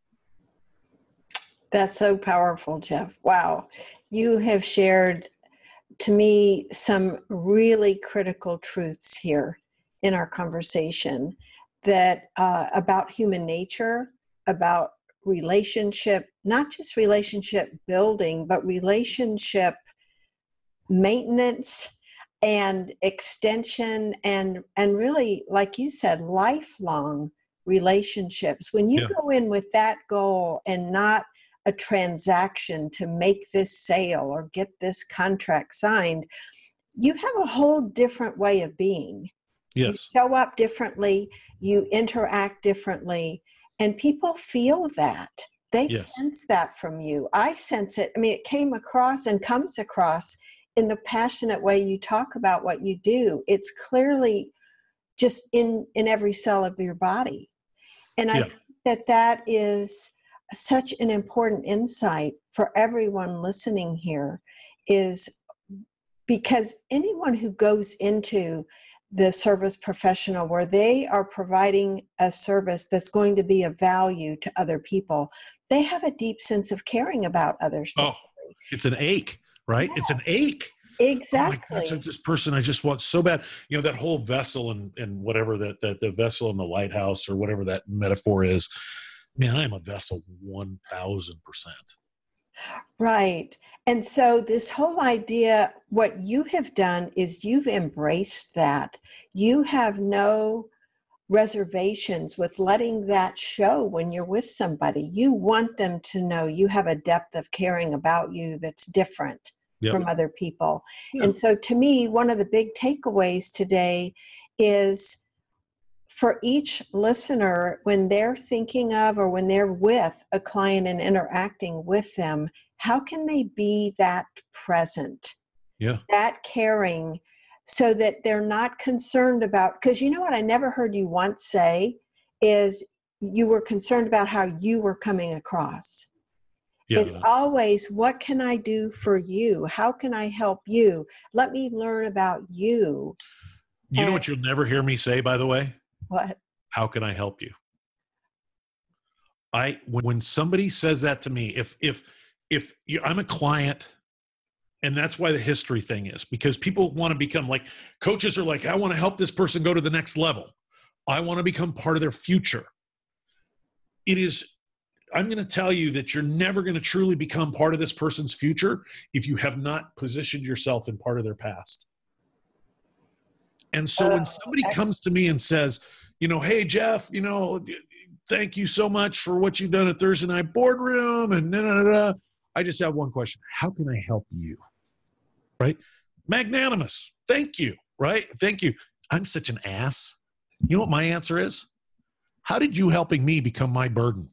That's so powerful, Jeff. Wow. You have shared to me some really critical truths here in our conversation that uh, about human nature, about relationship, not just relationship building, but relationship maintenance and extension and and really, like you said, lifelong relationships. When you yeah. go in with that goal and not a transaction to make this sale or get this contract signed, you have a whole different way of being. Yes. You show up differently, you interact differently, and people feel that. They yes. sense that from you. I sense it. I mean, it came across and comes across in the passionate way you talk about what you do. It's clearly just in, in every cell of your body. And I yeah. think that that is such an important insight for everyone listening here, is because anyone who goes into the service professional where they are providing a service that's going to be of value to other people, they have a deep sense of caring about others. Oh, it's an ache, right? Yeah. It's an ache. Exactly. Oh my gosh, this person I just want so bad. You know, that whole vessel and, and whatever that, that the vessel in the lighthouse or whatever that metaphor is. Man, I am a vessel one thousand percent. Right. And so this whole idea, what you have done is you've embraced that. You have no reservations with letting that show when you're with somebody. You want them to know you have a depth of caring about you that's different yep. from other people. Yeah. And so to me, one of the big takeaways today is for each listener, when they're thinking of or when they're with a client and interacting with them, how can they be that present, yeah, that caring, so that they're not concerned about, because you know what I never heard you once say is you were concerned about how you were coming across. Yeah. It's always, what can I do for you? How can I help you? Let me learn about you. You and, know what you'll never hear me say, by the way? What? How can I help you? I when, when somebody says that to me, if if if you, I'm a client, and that's why the history thing is, because people want to become like, coaches are like, I want to help this person go to the next level. I want to become part of their future. It is, I'm going to tell you that you're never going to truly become part of this person's future if you have not positioned yourself in part of their past. And so when somebody comes to me and says, you know, hey, Jeff, you know, thank you so much for what you've done at Thursday Night Boardroom and da, da, da, da. I just have one question. How can I help you? Right? Magnanimous. Thank you. Right? Thank you. I'm such an ass. You know what my answer is? How did you helping me become my burden?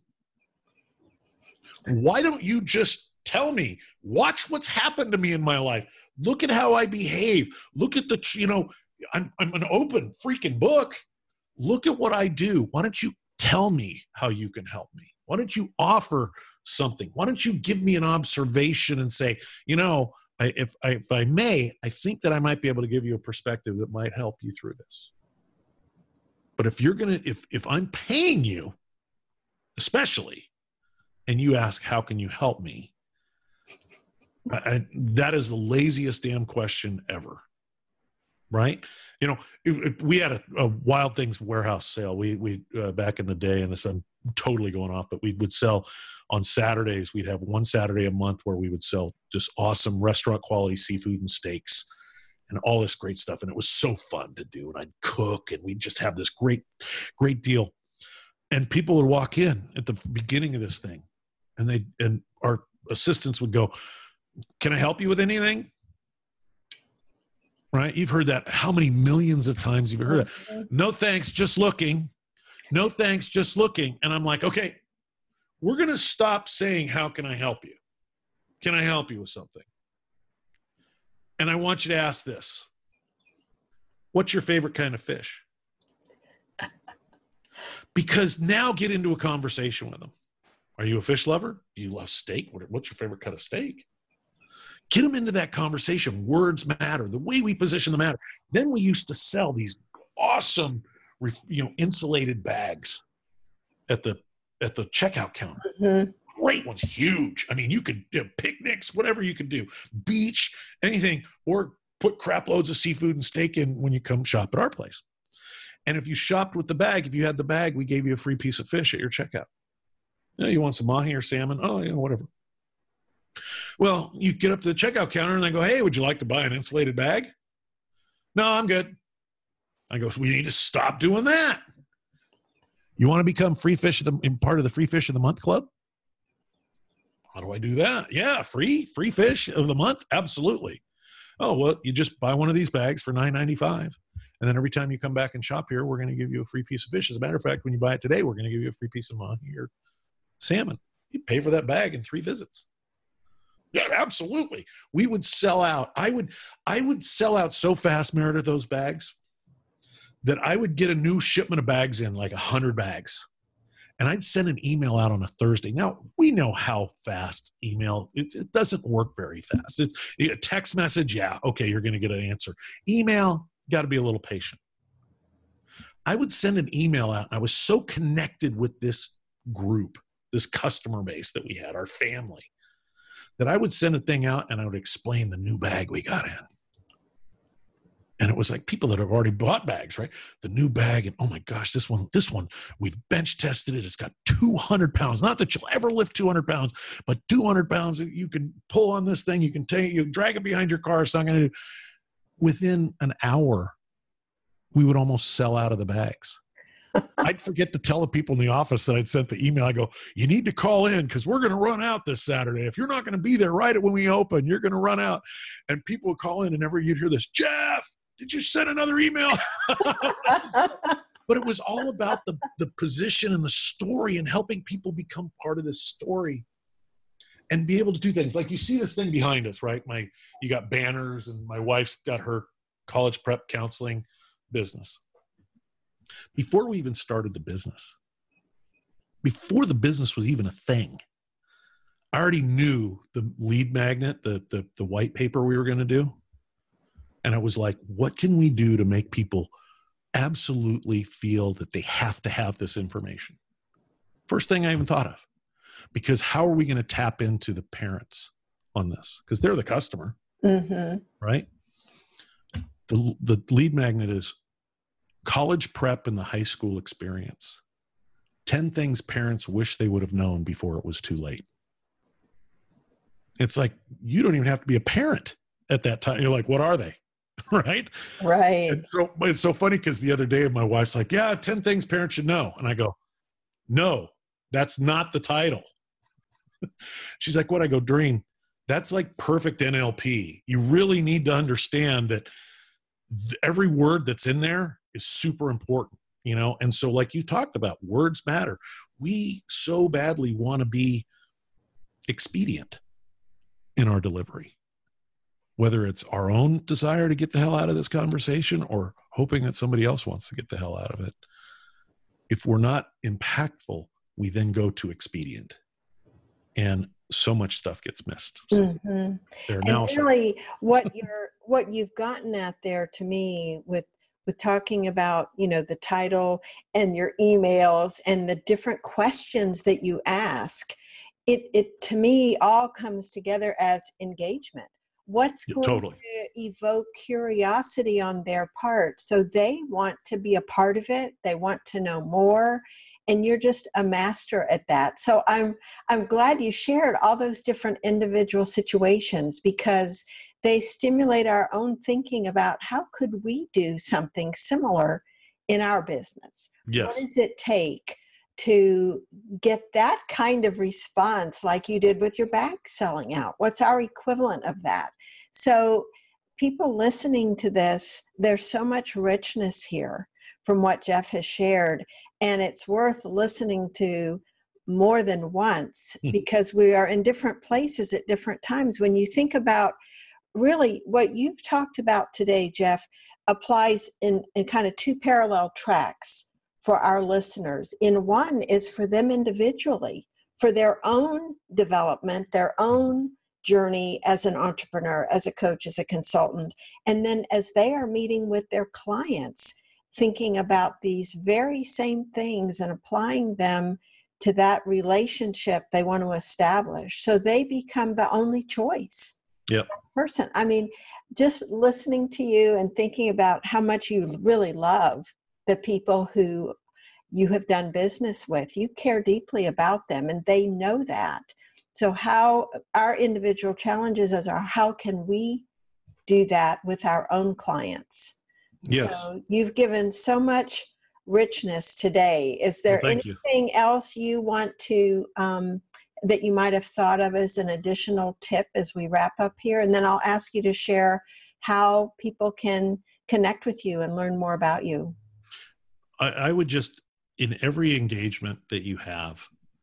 Why don't you just tell me? Watch what's happened to me in my life. Look at how I behave. Look at the, you know, I'm, I'm an open freaking book. Look at what I do. Why don't you tell me how you can help me? Why don't you offer something? Why don't you give me an observation and say, you know, I, if, I, if I may, I think that I might be able to give you a perspective that might help you through this. But if you're going to, if, if I'm paying you, especially, and you ask, how can you help me? I, I, that is the laziest damn question ever. Right? You know, it, it, we had a, a Wild Things warehouse sale. We, we uh, back in the day, and this, I'm totally going off, but we would sell on Saturdays. We'd have one Saturday a month where we would sell just awesome restaurant quality seafood and steaks and all this great stuff. And it was so fun to do. And I'd cook, and we'd just have this great, great deal. And people would walk in at the beginning of this thing, and they, and our assistants would go, can I help you with anything? Right? You've heard that how many millions of times you've heard that. No thanks, just looking. No thanks, just looking. And I'm like, okay, we're going to stop saying, how can I help you? Can I help you with something? And I want you to ask this. What's your favorite kind of fish? Because now get into a conversation with them. Are you a fish lover? Do you love steak? What's your favorite cut of steak? Get them into that conversation. Words matter. The way we position them matter. Then we used to sell these awesome, you know, insulated bags at the at the checkout counter. Mm-hmm. Great ones, huge. I mean, you could you know, picnics, whatever you could do, beach, anything, or put crap loads of seafood and steak in when you come shop at our place. And if you shopped with the bag, if you had the bag, we gave you a free piece of fish at your checkout. You know, you want some mahi or salmon? Oh, you know, whatever. Well, you get up to the checkout counter and they go, hey, would you like to buy an insulated bag? No, I'm good. I go, we need to stop doing that. You want to become free fish of the, part of the free fish of the month club? How do I do that? Yeah, free, free fish of the month? Absolutely. Oh, well, you just buy one of these bags for nine ninety-five. And then every time you come back and shop here, we're going to give you a free piece of fish. As a matter of fact, when you buy it today, we're going to give you a free piece of mahi or salmon. You pay for that bag in three visits. Yeah, absolutely. We would sell out. I would, I would sell out so fast, Meredith, those bags, that I would get a new shipment of bags in, like a hundred bags. And I'd send an email out on a Thursday. Now, we know how fast email, it, it doesn't work very fast. It's a text message, yeah, okay, you're going to get an answer. Email, got to be a little patient. I would send an email out. I was so connected with this group, this customer base that we had, our family, that I would send a thing out and I would explain the new bag we got in. And it was like people that have already bought bags, right? The new bag, and oh my gosh, this one, this one, we've bench tested it. It's got two hundred pounds. Not that you'll ever lift two hundred pounds, but two hundred pounds, you can pull on this thing. You can take, you drag it behind your car. It's not going to do. Within an hour, we would almost sell out of the bags. I'd forget to tell the people in the office that I'd sent the email. I go, you need to call in because we're going to run out this Saturday. If you're not going to be there right when we open, you're going to run out. And people would call in, and never you'd hear this, Jeff, did you send another email? But it was all about the, the position and the story and helping people become part of this story and be able to do things. Like you see this thing behind us, right? My, you got banners, and my wife's got her college prep counseling business. Before we even started the business, before the business was even a thing, I already knew the lead magnet, the, the, the white paper we were going to do. And I was like, what can we do to make people absolutely feel that they have to have this information? First thing I even thought of, because how are we going to tap into the parents on this? Because they're the customer, mm-hmm. right? The, the lead magnet is college prep and the high school experience. ten things parents wish they would have known before it was too late. It's like, you don't even have to be a parent at that time. You're like, what are they? Right? Right. And so it's so funny because the other day my wife's like, yeah, ten things parents should know. And I go, no, that's not the title. She's like, what? I go, Doreen, that's like perfect N L P. You really need to understand that every word that's in there is super important, you know? And so like you talked about, words matter. We so badly want to be expedient in our delivery, whether it's our own desire to get the hell out of this conversation or hoping that somebody else wants to get the hell out of it. If we're not impactful, we then go to expedient, and so much stuff gets missed. So mm-hmm. There and now really what you're, what you've gotten at there to me with, with talking about, you know, the title and your emails and the different questions that you ask, it, it to me all comes together as engagement. What's yeah, going totally. to evoke curiosity on their part? So they want to be a part of it. They want to know more. And you're just a master at that. So I'm I'm glad you shared all those different individual situations, because they stimulate our own thinking about how could we do something similar in our business? Yes. What does it take to get that kind of response like you did with your bag selling out? What's our equivalent of that? So people listening to this, there's so much richness here from what Jeff has shared, and it's worth listening to more than once because we are in different places at different times. When you think about really what you've talked about today, Jeff, applies in, in kind of two parallel tracks for our listeners. In one is for them individually, for their own development, their own journey as an entrepreneur, as a coach, as a consultant. And then as they are meeting with their clients, thinking about these very same things and applying them to that relationship they want to establish. So they become the only choice. Yep. Person. I mean, just listening to you and thinking about how much you really love the people who you have done business with. You care deeply about them and they know that. So how our individual challenges are, how can we do that with our own clients? Yes. So you've given so much richness today. Is there well, anything you. else you want to, um, that you might have thought of as an additional tip as we wrap up here? And then I'll ask you to share how people can connect with you and learn more about you. I, I would just, in every engagement that you have,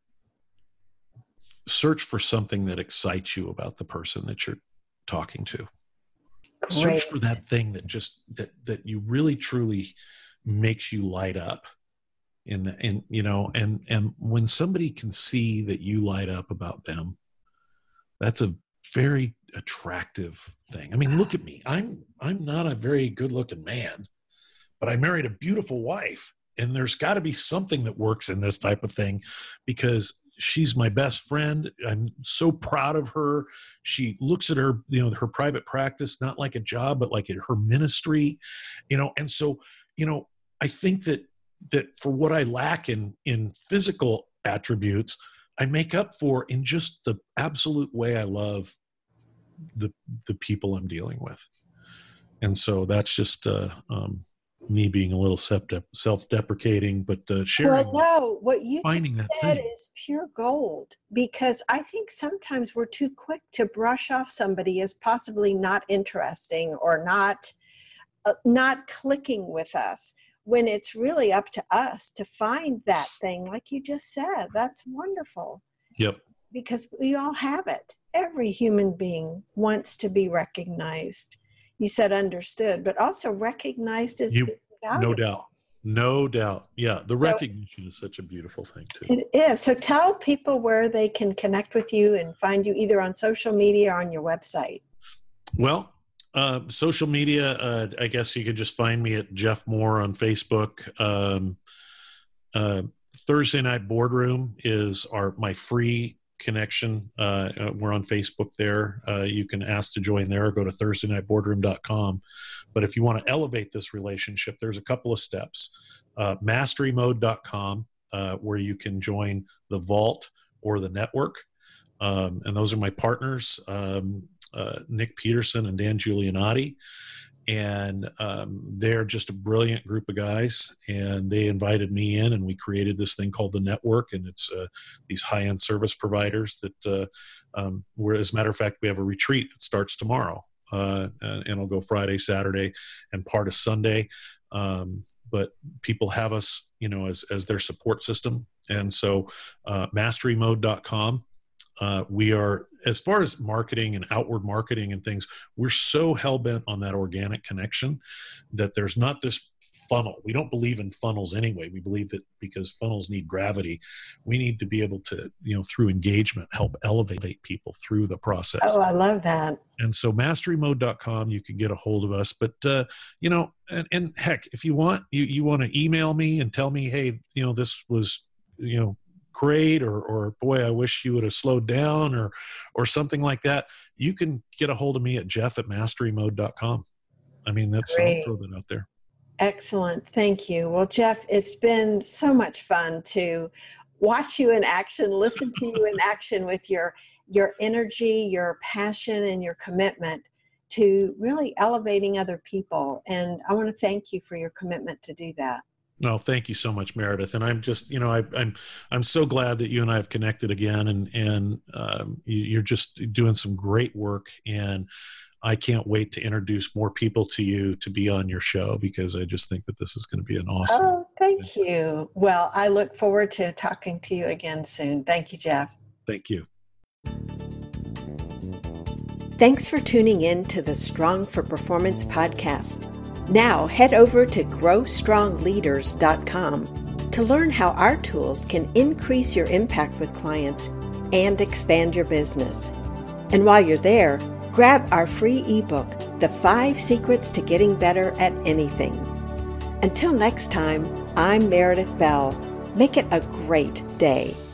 search for something that excites you about the person that you're talking to. Great. Search for that thing that just, that, that you really truly makes you light up. And, and, you know, and, and when somebody can see that you light up about them, that's a very attractive thing. I mean, look at me. I'm, I'm not a very good looking man, but I married a beautiful wife, and there's got to be something that works in this type of thing because she's my best friend. I'm so proud of her. She looks at her, you know, her private practice, not like a job, but like her ministry, you know? And so, you know, I think that, that for what I lack in, in physical attributes, I make up for in just the absolute way I love the, the people I'm dealing with. And so that's just, uh, um, me being a little self-deprecating, but uh, sharing. Well, no, what you finding that said thing. is pure gold, because I think sometimes we're too quick to brush off somebody as possibly not interesting or not, uh, not clicking with us, when it's really up to us to find that thing, like you just said. That's wonderful. Yep. Because we all have it. Every human being wants to be recognized. You said understood, but also recognized as you, valuable. No doubt. No doubt. Yeah. The recognition so, is such a beautiful thing too. It is. So tell people where they can connect with you and find you either on social media or on your website. Well, uh, social media, uh, I guess you could just find me at Jeff Moore on Facebook. Um, uh, Thursday Night Boardroom is our my free connection. Uh, we're on Facebook there. Uh, you can ask to join there or go to thursday night boardroom dot com. But if you want to elevate this relationship, there's a couple of steps. Uh, mastery mode dot com, uh, where you can join the vault or the network. Um, and those are my partners, um, uh, Nick Peterson and Dan Giulianati. And um, they're just a brilliant group of guys, and they invited me in, and we created this thing called the network. And it's uh, these high-end service providers that uh, um, we're, as a matter of fact, we have a retreat that starts tomorrow, uh, and it'll go Friday, Saturday, and part of Sunday. Um, but people have us, you know, as as their support system. And so uh, mastery mode dot com. Uh, we are, as far as marketing and outward marketing and things, we're so hell-bent on that organic connection that there's not this funnel. We don't believe in funnels anyway. We believe that because funnels need gravity, we need to be able to, you know, through engagement, help elevate people through the process. Oh, I love that. And so mastery mode dot com, you can get a hold of us. But, uh, you know, and, and heck, if you want, you, you want to email me and tell me, hey, you know, this was, you know, great, or or boy, I wish you would have slowed down, or or something like that, you can get a hold of me at Jeff at mastery mode dot com. I mean, that's, I'll throw that out there. Excellent. Thank you. Well, Jeff, it's been so much fun to watch you in action, listen to you in action with your your energy, your passion, and your commitment to really elevating other people. And I want to thank you for your commitment to do that. No, thank you so much, Meredith. And I'm just, you know, I, I'm, I'm so glad that you and I have connected again, and, and um, you, you're just doing some great work, and I can't wait to introduce more people to you to be on your show, because I just think that this is going to be an awesome. Oh, thank thing. you. Well, I look forward to talking to you again soon. Thank you, Jeff. Thank you. Thanks for tuning in to the Strong for Performance podcast. Now head over to grow strong leaders dot com to learn how our tools can increase your impact with clients and expand your business. And while you're there, grab our free ebook, The Five Secrets to Getting Better at Anything. Until next time, I'm Meredith Bell. Make it a great day.